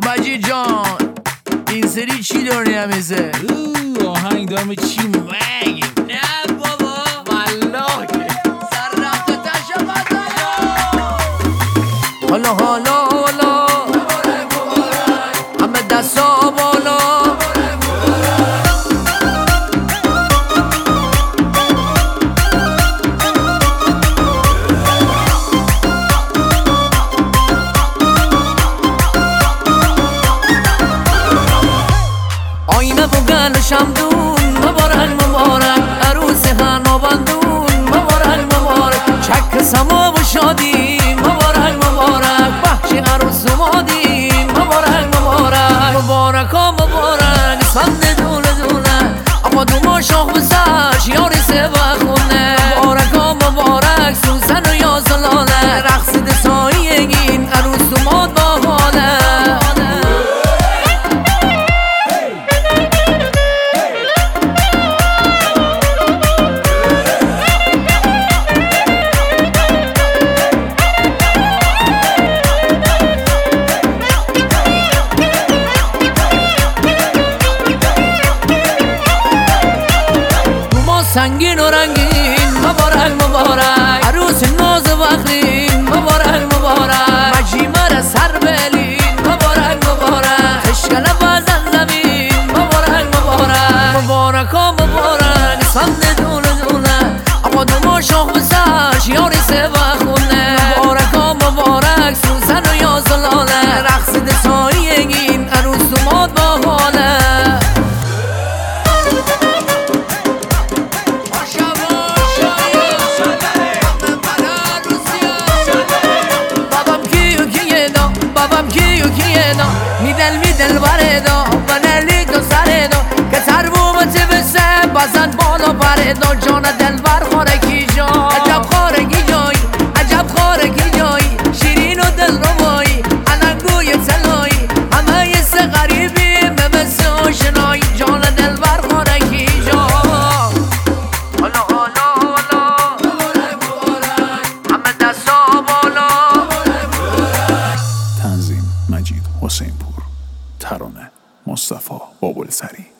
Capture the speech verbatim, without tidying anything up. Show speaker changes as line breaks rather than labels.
مجید جان این سری چی داری همیزه؟
اوه آهنگ دارم چی مگی؟
نه بابا والله سر رفته تشبت حالا حالا حالا همه دستا بالا آینه بگل شمدون مبارک مبارک عروس هنو بندون مبارک مبارک چک سما و شادی مبارک مبارک بخش عروس مادی مبارک مبارک مبارک ها مبارک اسفند دونه دونه اما دو ما شاخ بسرش یاری سه بخونه مبارک ها مبارک سوسن و یا زلاله رقص دساییگین عروس و ماد با حاله سنگین و رنگین مبارک مبارک عروس ناز و فخرین مبارک مبارک مجیمر سر بلین مبارک مبارک اشکال بازن زمین مبارک مبارک مبارک ها مبارک اسفند دونه دونه اما دو ما شاخ بسرش یاری سه بخونه مبارک ها مبارک سوسن و یا زلاله رقص دساییگین عروس و ماد با حاله میدل میدل واردا و نلی تو سردا که سر بومت بسه بازن بالا پردا جان دل بر خارکی جا عجب خارکی جایی عجب خارکی جایی شیرین و دل روایی علنگوی تلایی همه یه سه غریبی مبسه آشنایی جان دل بر خارکی جا حالا حالا حالا همه دستا بالا
تنظیم مجید حسین پور، ترانه مصطفی بابلسری.